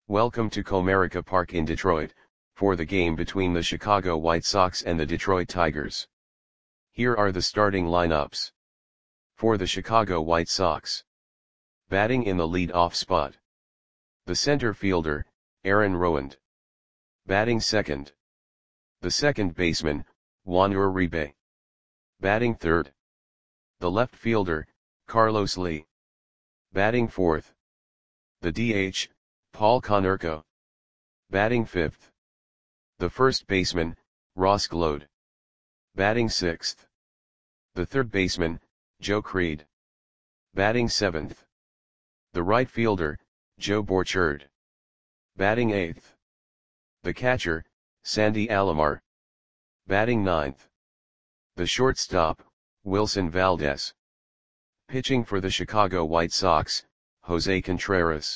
Welcome to Comerica Park in Detroit, for the game between the Chicago White Sox and the Detroit Tigers. Here are the starting lineups. For the Chicago White Sox. Batting in the lead-off spot. The center fielder, Aaron Rowand. Batting second. The second baseman, Juan Uribe. Batting third. The left fielder, Carlos Lee. Batting fourth. The DH, Paul Konerko. Batting fifth. The first baseman, Ross Gload. Batting sixth. The third baseman, Joe Creed. Batting seventh. The right fielder, Joe Borchard. Batting eighth. The catcher, Sandy Alomar. Batting ninth. The shortstop, Wilson Valdez. Pitching for the Chicago White Sox, Jose Contreras.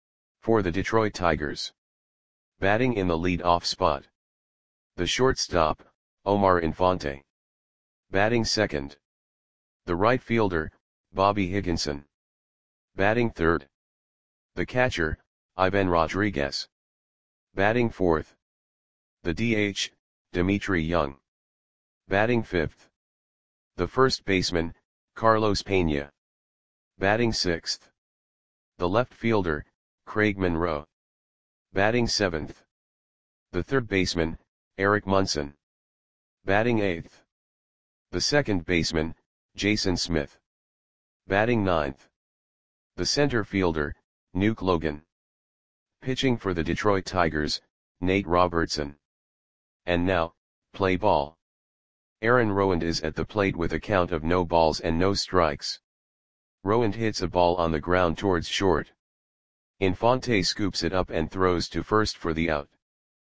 For the Detroit Tigers. Batting in the lead-off spot. The shortstop, Omar Infante. Batting second. The right fielder, Bobby Higginson. Batting third. The catcher, Ivan Rodriguez. Batting fourth. The DH, Dimitri Young. Batting fifth. The first baseman, Carlos Pena. Batting sixth. The left fielder, Craig Monroe. Batting seventh. The third baseman, Eric Munson. Batting eighth. The second baseman, Jason Smith. Batting ninth. The center fielder, Nuke Logan. Pitching for the Detroit Tigers, Nate Robertson. And now, play ball. Aaron Rowand is at the plate with a count of no balls and no strikes. Rowand hits a ball on the ground towards short. Infante scoops it up and throws to first for the out.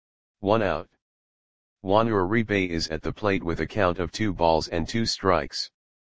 1 out. Juan Uribe is at the plate with a count of 2 balls and 2 strikes.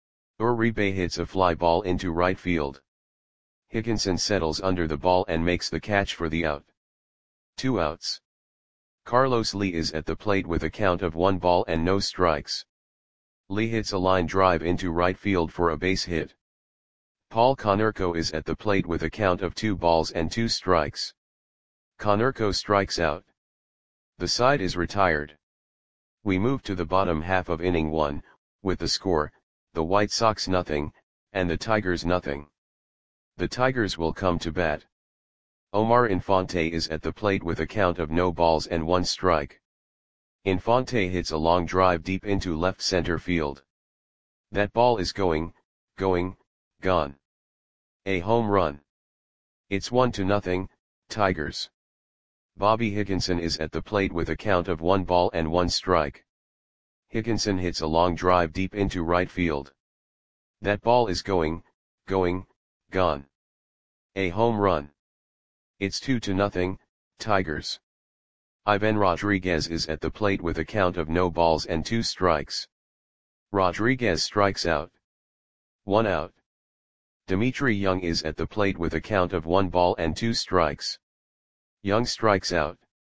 Uribe hits a fly ball into right field. Higginson settles under the ball and makes the catch for the out. 2 outs. Carlos Lee is at the plate with a count of 1 ball and no strikes. Lee hits a line drive into right field for a base hit. Paul Konerko is at the plate with a count of 2 balls and 2 strikes. Konerko strikes out. The side is retired. We move to the bottom half of inning 1, with the score, the White Sox nothing, and the Tigers nothing. The Tigers will come to bat. Omar Infante is at the plate with a count of no balls and 1 strike. Infante hits a long drive deep into left center field. That ball is going, gone. A home run. It's 1-0, Tigers. Bobby Higginson is at the plate with a count of 1 ball and 1 strike. Higginson hits a long drive deep into right field. That ball is going, gone. A home run. It's 2-0, Tigers. Ivan Rodriguez is at the plate with a count of no balls and 2 strikes. Rodriguez strikes out. 1 out. Dimitri Young is at the plate with a count of 1 ball and 2 strikes. Young strikes out.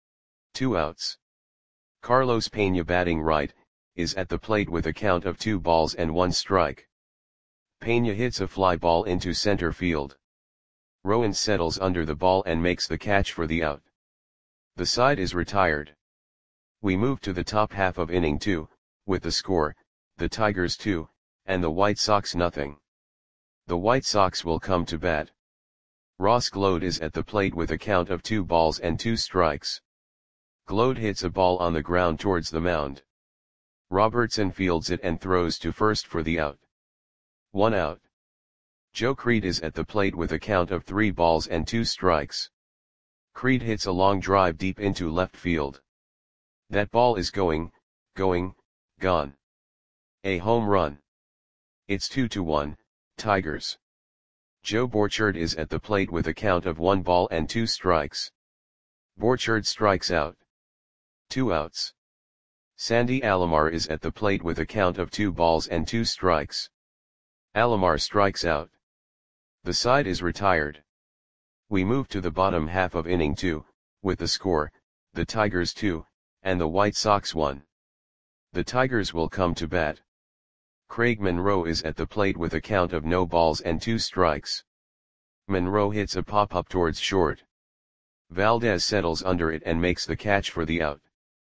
2 outs. Carlos Pena batting right, is at the plate with a count of 2 balls and 1 strike. Pena hits a fly ball into center field. Rowand settles under the ball and makes the catch for the out. The side is retired. We move to the top half of inning 2, with the score, the Tigers 2, and the White Sox nothing. The White Sox will come to bat. Ross Gload is at the plate with a count of 2 balls and 2 strikes. Gload hits a ball on the ground towards the mound. Robertson fields it and throws to first for the out. 1 out. Joe Creed is at the plate with a count of 3 balls and 2 strikes. Creed hits a long drive deep into left field. That ball is going, gone. A home run. It's 2-1, Tigers. Joe Borchard is at the plate with a count of 1 ball and 2 strikes. Borchard strikes out. 2 outs. Sandy Alomar is at the plate with a count of 2 balls and 2 strikes. Alomar strikes out. The side is retired. We move to the bottom half of inning 2, with the score, the Tigers 2, and the White Sox 1. The Tigers will come to bat. Craig Monroe is at the plate with a count of no balls and 2 strikes. Monroe hits a pop-up towards short. Valdez settles under it and makes the catch for the out.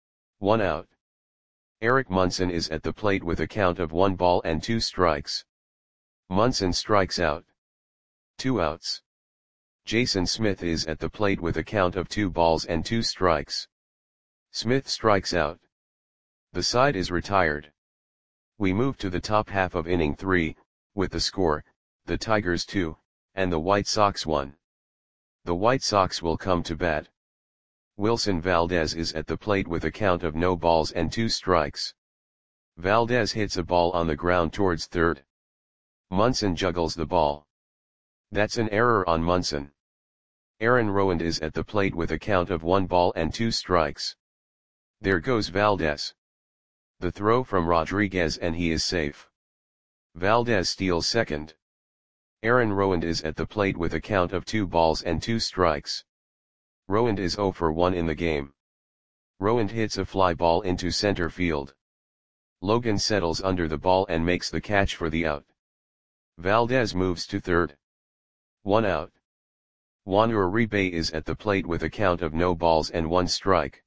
1 out. Eric Munson is at the plate with a count of 1 ball and 2 strikes. Munson strikes out. 2 outs. Jason Smith is at the plate with a count of 2 balls and 2 strikes. Smith strikes out. The side is retired. We move to the top half of inning 3, with the score, the Tigers 2, and the White Sox 1. The White Sox will come to bat. Wilson Valdez is at the plate with a count of no balls and 2 strikes. Valdez hits a ball on the ground towards third. Munson juggles the ball. That's an error on Munson. Aaron Rowand is at the plate with a count of 1 ball and 2 strikes. There goes Valdez. The throw from Rodriguez and he is safe. Valdez steals second. Aaron Rowand is at the plate with a count of 2 balls and 2 strikes. Rowand is 0 for 1 in the game. Rowand hits a fly ball into center field. Logan settles under the ball and makes the catch for the out. Valdez moves to third. 1 out. Juan Uribe is at the plate with a count of no balls and 1 strike.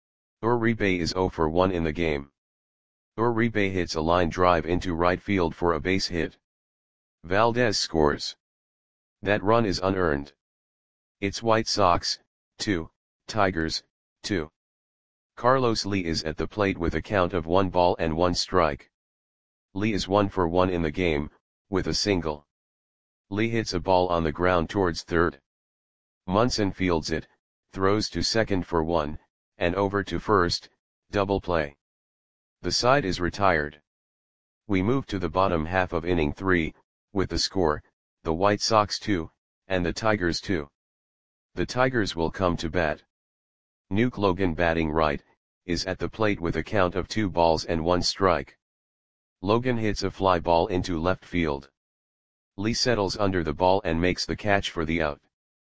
Uribe is 0 for 1 in the game. Uribe hits a line drive into right field for a base hit. Valdez scores. That run is unearned. It's White Sox, 2, Tigers, 2. Carlos Lee is at the plate with a count of 1 ball and 1 strike. Lee is 1 for 1 in the game, with a single. Lee hits a ball on the ground towards third. Munson fields it, throws to second for 1, and over to first, double play. The side is retired. We move to the bottom half of inning 3, with the score, the White Sox 2, and the Tigers 2. The Tigers will come to bat. Nuke Logan batting right, is at the plate with a count of 2 balls and 1 strike. Logan hits a fly ball into left field. Lee settles under the ball and makes the catch for the out.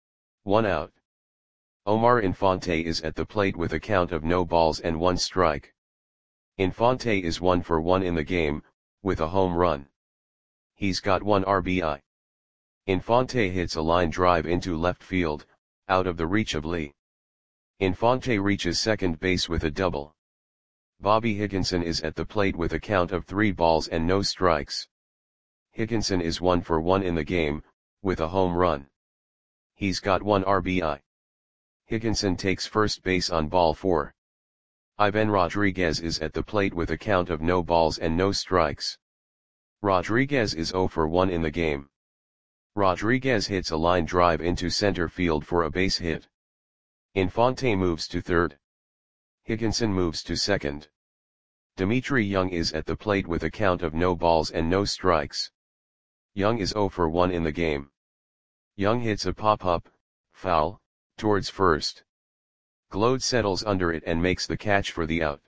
1 out. Omar Infante is at the plate with a count of no balls and 1 strike. Infante is 1 for 1 in the game, with a home run. He's got 1 RBI. Infante hits a line drive into left field, out of the reach of Lee. Infante reaches second base with a double. Bobby Higginson is at the plate with a count of 3 balls and no strikes. Higginson is 1 for 1 in the game, with a home run. He's got 1 RBI. Higginson takes first base on ball 4. Ivan Rodriguez is at the plate with a count of no balls and no strikes. Rodriguez is 0 for 1 in the game. Rodriguez hits a line drive into center field for a base hit. Infante moves to third. Higginson moves to second. Dimitri Young is at the plate with a count of no balls and no strikes. Young is 0 for 1 in the game. Young hits a pop-up, foul, towards first. Glode settles under it and makes the catch for the out.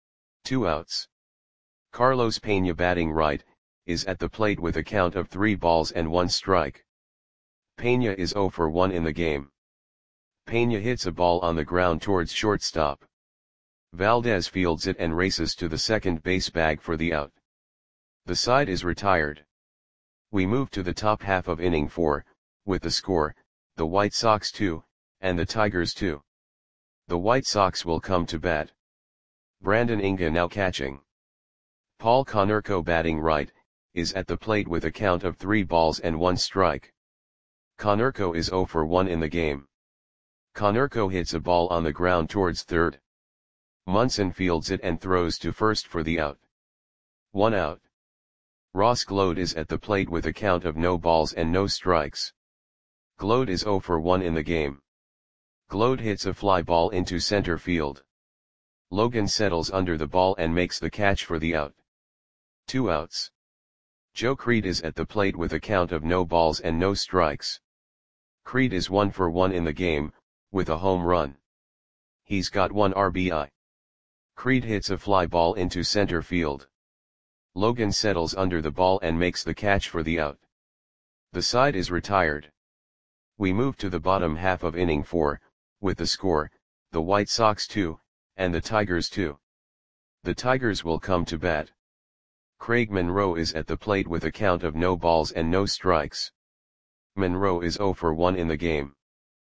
2 outs. Carlos Pena batting right, is at the plate with a count of 3 balls and 1 strike. Pena is 0 for 1 in the game. Pena hits a ball on the ground towards shortstop. Valdez fields it and races to the second base bag for the out. The side is retired. We move to the top half of inning 4, with the score, the White Sox 2, and the Tigers 2. The White Sox will come to bat. Brandon Inga now catching. Paul Konerko batting right, is at the plate with a count of 3 balls and 1 strike. Konerko is 0 for 1 in the game. Konerko hits a ball on the ground towards third. Munson fields it and throws to first for the out. 1 out. Ross Glode is at the plate with a count of no balls and no strikes. Glode is 0 for 1 in the game. Glode hits a fly ball into center field. Logan settles under the ball and makes the catch for the out. 2 outs. Joe Creed is at the plate with a count of no balls and no strikes. Creed is 1 for 1 in the game, with a home run. He's got 1 RBI. Creed hits a fly ball into center field. Logan settles under the ball and makes the catch for the out. The side is retired. We move to the bottom half of inning 4, with the score, the White Sox 2, and the Tigers 2. The Tigers will come to bat. Craig Monroe is at the plate with a count of no balls and no strikes. Monroe is 0 for 1 in the game.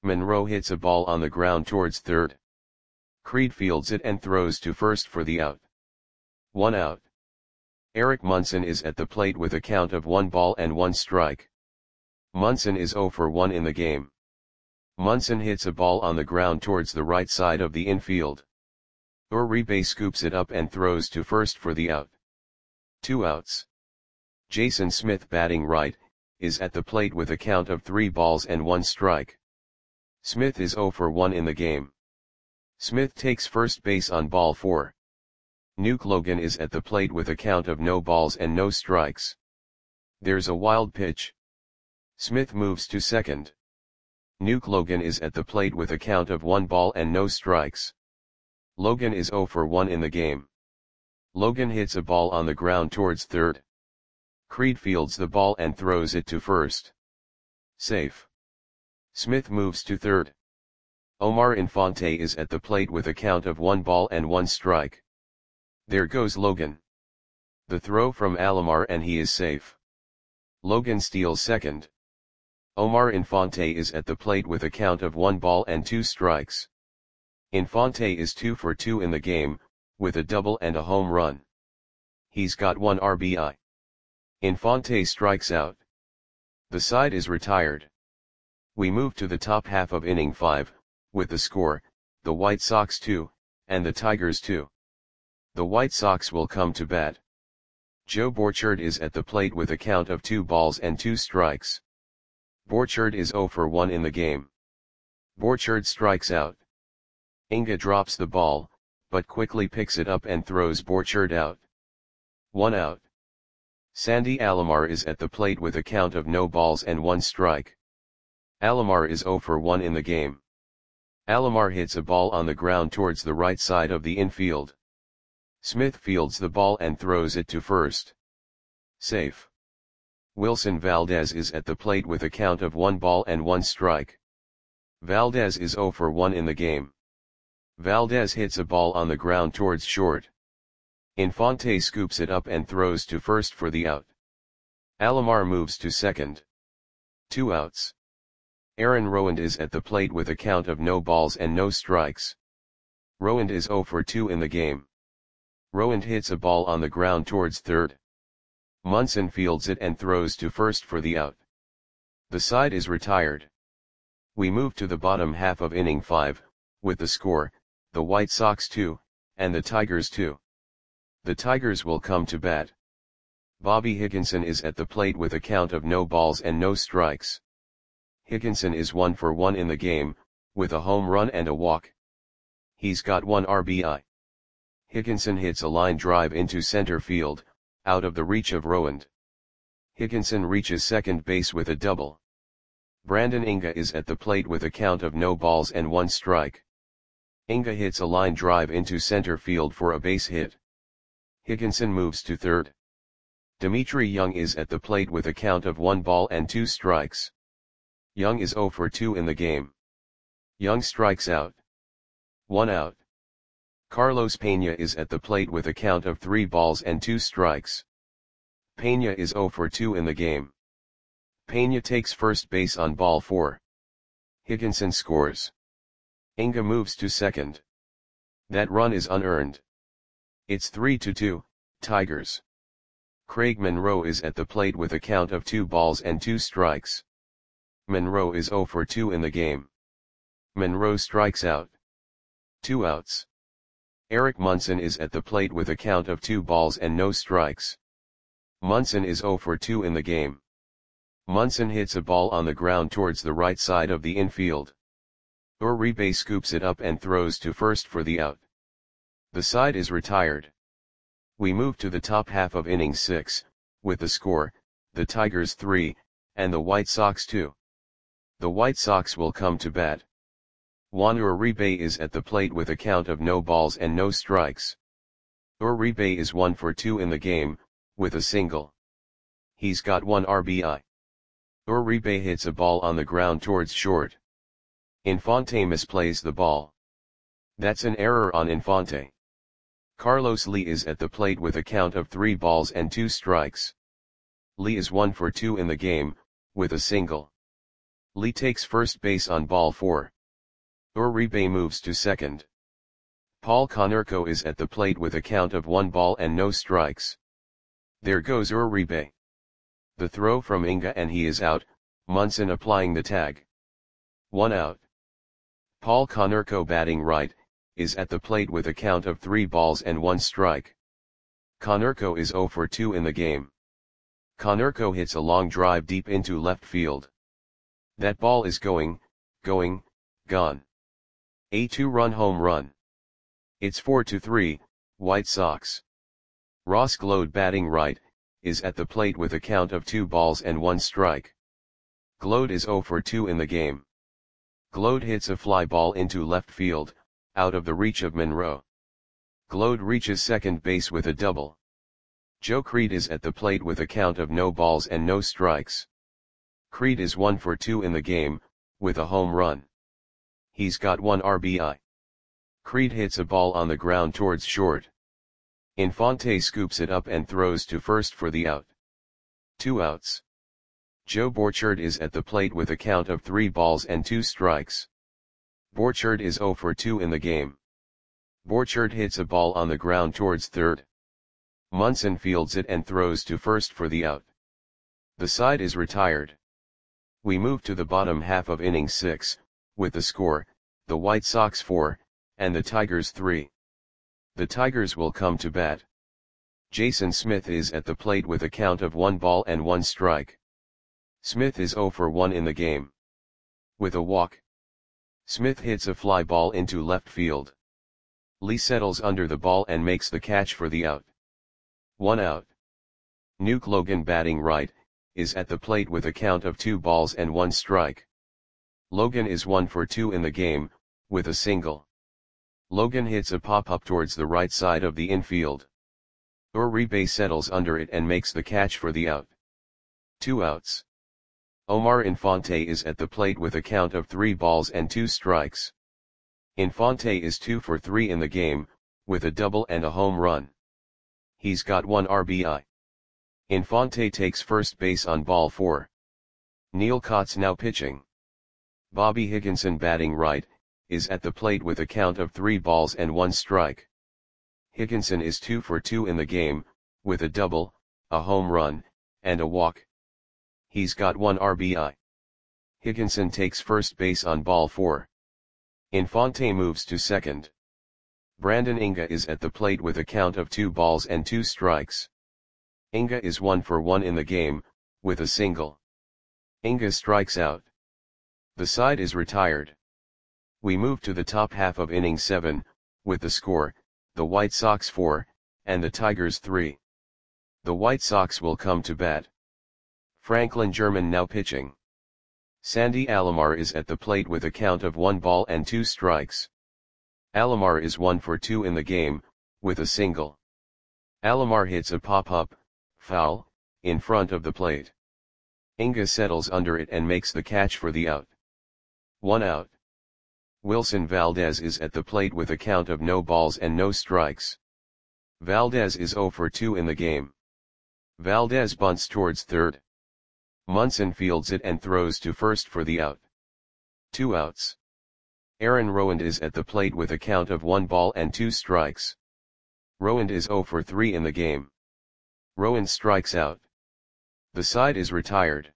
Monroe hits a ball on the ground towards third. Creed fields it and throws to first for the out. 1 out. Eric Munson is at the plate with a count of 1 ball and 1 strike. Munson is 0 for 1 in the game. Munson hits a ball on the ground towards the right side of the infield. Uribe scoops it up and throws to first for the out. 2 outs. Jason Smith, batting right, is at the plate with a count of 3 balls and 1 strike. Smith is 0 for 1 in the game. Smith takes first base on ball 4. Nuke Logan is at the plate with a count of no balls and no strikes. There's a wild pitch. Smith moves to second. Nuke Logan is at the plate with a count of 1 ball and no strikes. Logan is 0 for 1 in the game. Logan hits a ball on the ground towards third. Creed fields the ball and throws it to first. Safe. Smith moves to third. Omar Infante is at the plate with a count of 1 ball and 1 strike. There goes Logan. The throw from Alomar and he is safe. Logan steals second. Omar Infante is at the plate with a count of 1 ball and 2 strikes. Infante is 2 for 2 in the game, with a double and a home run. He's got 1 RBI. Infante strikes out. The side is retired. We move to the top half of inning 5, with the score, the White Sox 2, and the Tigers 2. The White Sox will come to bat. Joe Borchard is at the plate with a count of 2 balls and 2 strikes. Borchard is 0 for 1 in the game. Borchard strikes out. Inga drops the ball, but quickly picks it up and throws Borchard out. 1 out. Sandy Alomar is at the plate with a count of no balls and 1 strike. Alomar is 0 for 1 in the game. Alomar hits a ball on the ground towards the right side of the infield. Smith fields the ball and throws it to first. Safe. Wilson Valdez is at the plate with a count of 1 ball and 1 strike. Valdez is 0 for 1 in the game. Valdez hits a ball on the ground towards short. Infante scoops it up and throws to first for the out. Alomar moves to second. 2 outs. Aaron Rowand is at the plate with a count of no balls and no strikes. Rowand is 0 for 2 in the game. Rowand hits a ball on the ground towards third. Munson fields it and throws to first for the out. The side is retired. We move to the bottom half of inning 5, with the score, the White Sox 2, and the Tigers 2. The Tigers will come to bat. Bobby Higginson is at the plate with a count of no balls and no strikes. Higginson is 1 for 1 in the game, with a home run and a walk. He's got 1 RBI. Higginson hits a line drive into center field, out of the reach of Rowand. Higginson reaches second base with a double. Brandon Inga is at the plate with a count of no balls and 1 strike. Inga hits a line drive into center field for a base hit. Higginson moves to third. Dimitri Young is at the plate with a count of 1 ball and 2 strikes. Young is 0 for 2 in the game. Young strikes out. 1 out. Carlos Pena is at the plate with a count of 3 balls and 2 strikes. Pena is 0 for 2 in the game. Pena takes first base on ball 4. Higginson scores. Inga moves to second. That run is unearned. It's 3-2, Tigers. Craig Monroe is at the plate with a count of 2 balls and 2 strikes. Monroe is 0 for 2 in the game. Monroe strikes out. 2 outs. Eric Munson is at the plate with a count of 2 balls and no strikes. Munson is 0 for 2 in the game. Munson hits a ball on the ground towards the right side of the infield. Uribe scoops it up and throws to first for the out. The side is retired. We move to the top half of inning 6, with the score, the Tigers 3, and the White Sox 2. The White Sox will come to bat. Juan Uribe is at the plate with a count of no balls and no strikes. Uribe is 1 for 2 in the game, with a single. He's got 1 RBI. Uribe hits a ball on the ground towards short. Infante misplays the ball. That's an error on Infante. Carlos Lee is at the plate with a count of 3 balls and 2 strikes. Lee is 1 for 2 in the game, with a single. Lee takes first base on ball 4. Uribe moves to second. Paul Konerko is at the plate with a count of 1 ball and no strikes. There goes Uribe. The throw from Inga and he is out, Munson applying the tag. 1 out. Paul Konerko batting right, is at the plate with a count of 3 balls and 1 strike. Konerko is 0 for 2 in the game. Konerko hits a long drive deep into left field. That ball is gone. A 2-run home run. It's 4-3, White Sox. Ross Gload batting right, is at the plate with a count of 2 balls and 1 strike. Gload is 0 for 2 in the game. Gload hits a fly ball into left field, out of the reach of Monroe. Gload reaches second base with a double. Joe Creed is at the plate with a count of no balls and no strikes. Creed is 1 for 2 in the game, with a home run. He's got 1 RBI. Creed hits a ball on the ground towards short. Infante scoops it up and throws to first for the out. 2 outs. Joe Borchard is at the plate with a count of 3 balls and 2 strikes. Borchard is 0 for 2 in the game. Borchard hits a ball on the ground towards third. Munson fields it and throws to first for the out. The side is retired. We move to the bottom half of inning 6, with the score, the White Sox 4, and the Tigers 3. The Tigers will come to bat. Jason Smith is at the plate with a count of 1 ball and 1 strike. Smith is 0 for 1 in the game. With a walk, Smith hits a fly ball into left field. Lee settles under the ball and makes the catch for the out. 1 out. Nuke Logan batting right, is at the plate with a count of 2 balls and 1 strike. Logan is 1 for 2 in the game, with a single. Logan hits a pop-up towards the right side of the infield. Uribe settles under it and makes the catch for the out. 2 outs. Omar Infante is at the plate with a count of 3 balls and 2 strikes. Infante is 2 for 3 in the game, with a double and a home run. He's got 1 RBI. Infante takes first base on ball 4. Neil Kotz now pitching. Bobby Higginson batting right, is at the plate with a count of 3 balls and 1 strike. Higginson is 2 for 2 in the game, with a double, a home run, and a walk. He's got 1 RBI. Higginson takes first base on ball 4. Infante moves to second. Brandon Inga is at the plate with a count of 2 balls and 2 strikes. Inga is 1 for 1 in the game, with a single. Inga strikes out. The side is retired. We move to the top half of inning 7, with the score, the White Sox 4, and the Tigers 3. The White Sox will come to bat. Franklin German now pitching. Sandy Alomar is at the plate with a count of 1 ball and 2 strikes. Alomar is 1 for 2 in the game, with a single. Alomar hits a pop-up, foul, in front of the plate. Inga settles under it and makes the catch for the out. 1 out. Wilson Valdez is at the plate with a count of no balls and no strikes. Valdez is 0 for 2 in the game. Valdez bunts towards third. Munson fields it and throws to first for the out. 2 outs. Aaron Rowand is at the plate with a count of 1 ball and 2 strikes. Rowand is 0 for 3 in the game. Rowand strikes out. The side is retired.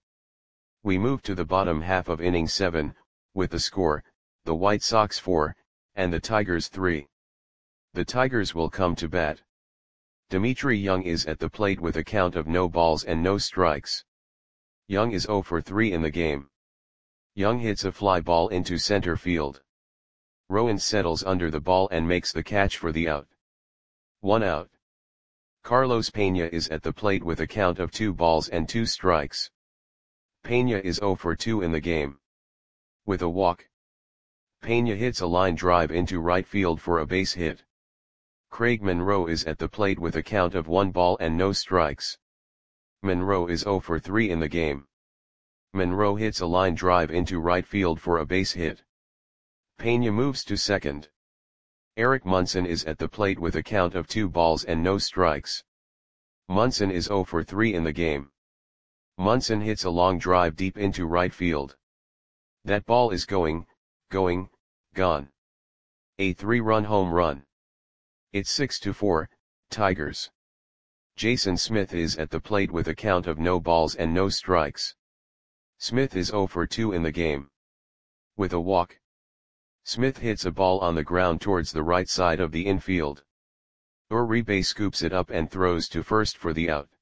We move to the bottom half of inning 7, with the score, the White Sox 4, and the Tigers 3. The Tigers will come to bat. Dimitri Young is at the plate with a count of no balls and no strikes. Young is 0 for 3 in the game. Young hits a fly ball into center field. Rowand settles under the ball and makes the catch for the out. 1 out. Carlos Pena is at the plate with a count of 2 balls and 2 strikes. Pena is 0 for 2 in the game. With a walk, Pena hits a line drive into right field for a base hit. Craig Monroe is at the plate with a count of 1 ball and no strikes. Monroe is 0 for 3 in the game. Monroe hits a line drive into right field for a base hit. Pena moves to second. Eric Munson is at the plate with a count of 2 balls and no strikes. Munson is 0 for 3 in the game. Munson hits a long drive deep into right field. That ball is going, gone. A 3-run home run. It's 6-4, Tigers. Jason Smith is at the plate with a count of no balls and no strikes. Smith is 0 for 2 in the game. With a walk. Smith hits a ball on the ground towards the right side of the infield. Uribe scoops it up and throws to first for the out.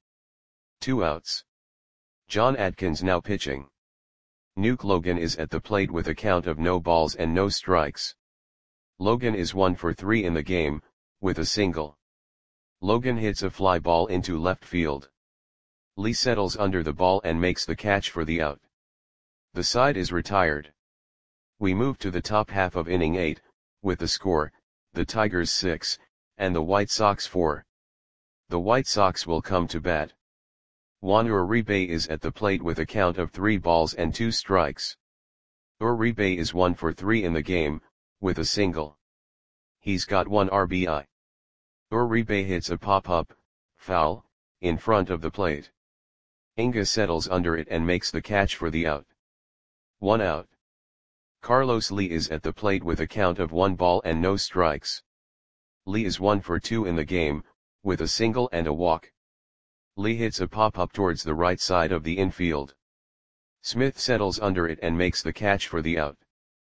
2 outs. John Adkins now pitching. Nuke Logan is at the plate with a count of no balls and no strikes. Logan is 1 for 3 in the game, with a single. Logan hits a fly ball into left field. Lee settles under the ball and makes the catch for the out. The side is retired. We move to the top half of inning 8, with the score, the Tigers 6, and the White Sox 4. The White Sox will come to bat. Juan Uribe is at the plate with a count of 3 balls and 2 strikes. Uribe is 1 for 3 in the game, with a single. He's got 1 RBI. Uribe hits a pop-up, foul, in front of the plate. Inga settles under it and makes the catch for the out. 1 out. Carlos Lee is at the plate with a count of 1 ball and no strikes. Lee is 1 for 2 in the game, with a single and a walk. Lee hits a pop-up towards the right side of the infield. Smith settles under it and makes the catch for the out.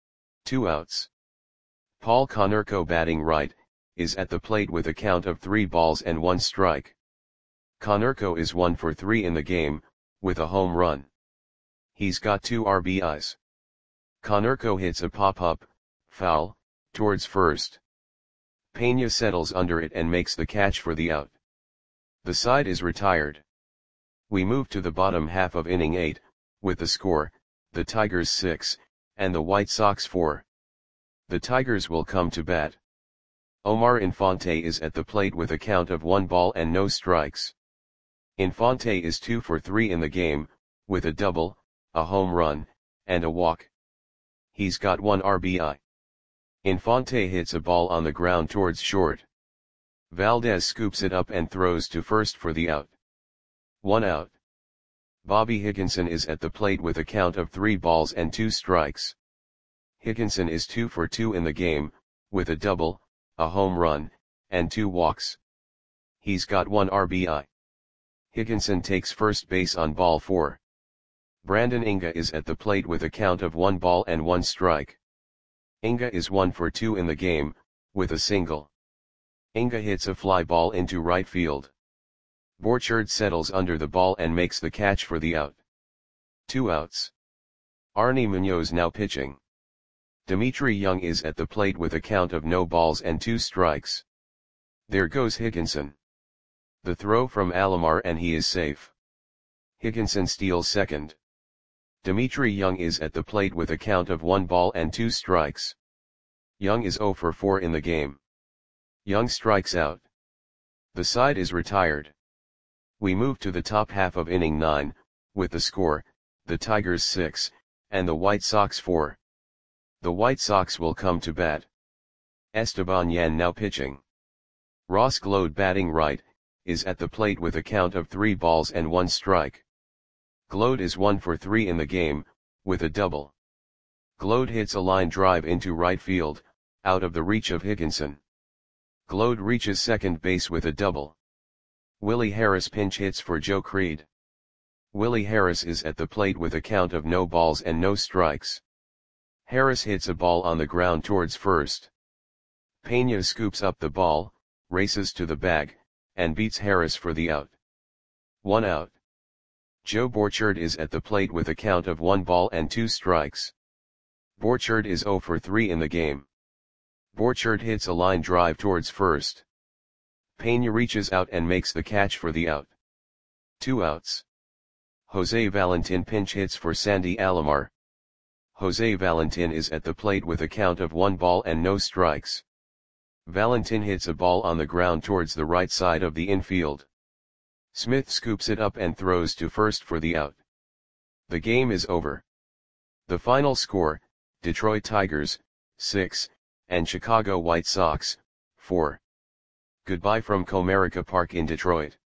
2 outs. Paul Konerko batting right, is at the plate with a count of 3 balls and 1 strike. Konerko is 1 for 3 in the game, with a home run. He's got 2 RBIs. Konerko hits a pop-up, foul, towards first. Pena settles under it and makes the catch for the out. The side is retired. We move to the bottom half of inning 8, with the score, the Tigers 6, and the White Sox 4. The Tigers will come to bat. Omar Infante is at the plate with a count of 1 ball and no strikes. Infante is 2 for 3 in the game, with a double, a home run, and a walk. He's got 1 RBI. Infante hits a ball on the ground towards short. Valdez scoops it up and throws to first for the out. 1 out. Bobby Higginson is at the plate with a count of 3 balls and 2 strikes. Higginson is 2 for 2 in the game, with a double, a home run, and 2 walks. He's got 1 RBI. Higginson takes first base on ball 4. Brandon Inga is at the plate with a count of 1 ball and 1 strike. Inga is 1 for 2 in the game, with a single. Inga hits a fly ball into right field. Borchard settles under the ball and makes the catch for the out. 2 outs. Arnie Munoz now pitching. Dimitri Young is at the plate with a count of no balls and 2 strikes. There goes Higginson. The throw from Alomar and he is safe. Higginson steals second. Dimitri Young is at the plate with a count of 1 ball and 2 strikes. Young is 0 for 4 in the game. Young strikes out. The side is retired. We move to the top half of inning 9, with the score, the Tigers 6, and the White Sox 4. The White Sox will come to bat. Esteban Yan now pitching. Ross Glode batting right, is at the plate with a count of 3 balls and 1 strike. Glode is 1 for 3 in the game, with a double. Glode hits a line drive into right field, out of the reach of Higginson. Glode reaches second base with a double. Willie Harris pinch hits for Joe Creed. Willie Harris is at the plate with a count of no balls and no strikes. Harris hits a ball on the ground towards first. Pena scoops up the ball, races to the bag, and beats Harris for the out. 1 out. Joe Borchard is at the plate with a count of 1 ball and 2 strikes. Borchard is 0 for 3 in the game. Borchard hits a line drive towards first. Pena reaches out and makes the catch for the out. 2 outs. Jose Valentin pinch hits for Sandy Alomar. Jose Valentin is at the plate with a count of 1 ball and no strikes. Valentin hits a ball on the ground towards the right side of the infield. Smith scoops it up and throws to first for the out. The game is over. The final score, Detroit Tigers, 6, and Chicago White Sox, 4. Goodbye from Comerica Park in Detroit.